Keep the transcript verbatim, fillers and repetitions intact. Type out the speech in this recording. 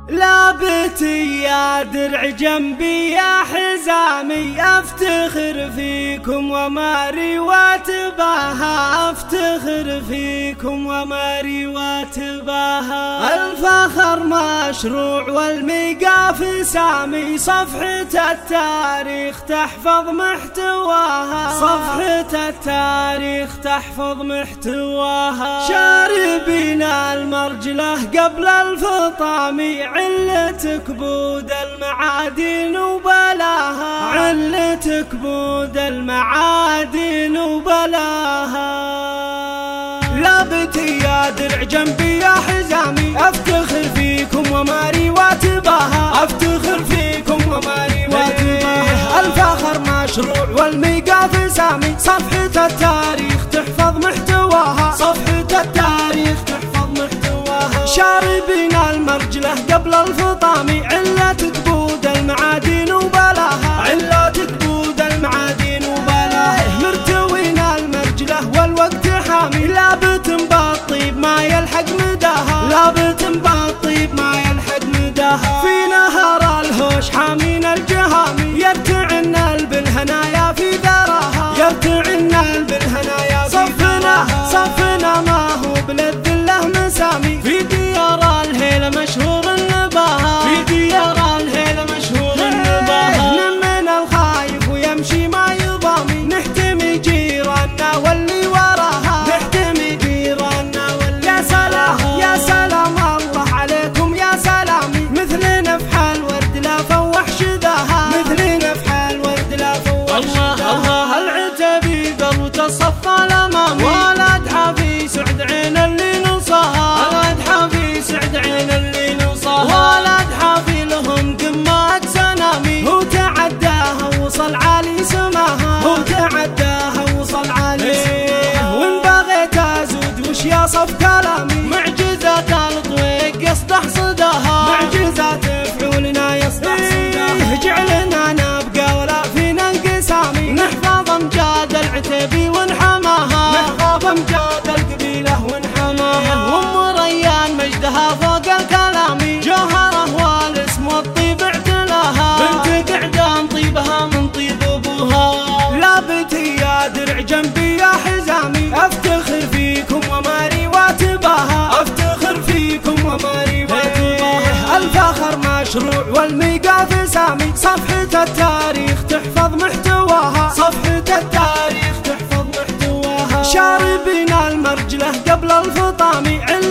لابتي يا درع جنبي يا حزامي، افتخر فيكم وماري واتباها، افتخر فيكم وماري واتباها. الفخر مشروع والميقاف سامي، صفحة التاريخ تحفظ محتواها، صفحة التاريخ تحفظ محتواها. شاربين المرجله قبل الفطام، علتك بود المعادن وبلاها، علتك بود المعادن وبلاها. لابتي يا درع جنبي يا حزامي، افتخر فيكم وماري واتباها، افتخر فيكم وماري واتباها. الفخر مشروع والميقاف سامي، صفحة التاريخ تحفظ محتواها، صفحة التاريخ تحفظ محتواها. شاربين المرجله قبل الفطام، علتك بود المعادن وبلاها، علتك بود المعادن وبلاها. مرتوين المرجله والوقت حامي، لابت بالطيب ما يلحق مداها، لابت بالطيب ما يلحق مداها. في نهر الهوش حامين الجهامي، يرتعن بالهنايا في ذراها، يرتعن بالهنايا في ذراها. صفنا ما هو بالذله مسامي، في ديار الهيل مشهور النباها، في ديار الهيل مشهور النباها. من الخايف ويمشي ما يضامي، نحتمي جيراننا واللي وراها، نحتمي جيراننا واللي يا سلام يا سلام الله عليكم يا سلامي. مثل نفح الورد لا فوح شذاها، مثل نفح الورد لا فوح شذاها. العتبي قروت الصف الامامي، ولد حافي سعد عين اللي نصاها، ولد حافي سعد عين اللي نصاها. ولد حافي لهم قمة سنامي، هو تعداها وصل عالي سماها، هو تعداها وصل عالي سماها. وان بغيت ازود وش يصف كلامي، معجزات الطويق يصدح صداها، معجزات فعولنا يصدح صداها. جعلنا نبقى ولا فينا انقسامي، نحفظ امجاد العتبي ونحماها، نحفظ امجاد القبيله ونحماها. وام ريان مجدها فوق الكلام، جوهره والاسم والطيب اعتلاها، بنت قعدان طيبها من طيب ابوها. لابتي يا درع جنبي يا حزامي، افتخر فيكم وماري واتباها، افتخر فيكم وماري واتباها. الفخر مشروع والميقاف سامي، صفحة التاريخ تحفظ محتواها، صفحة التاريخ تحفظ محتواها. شاربين المرجله قبل الفطام،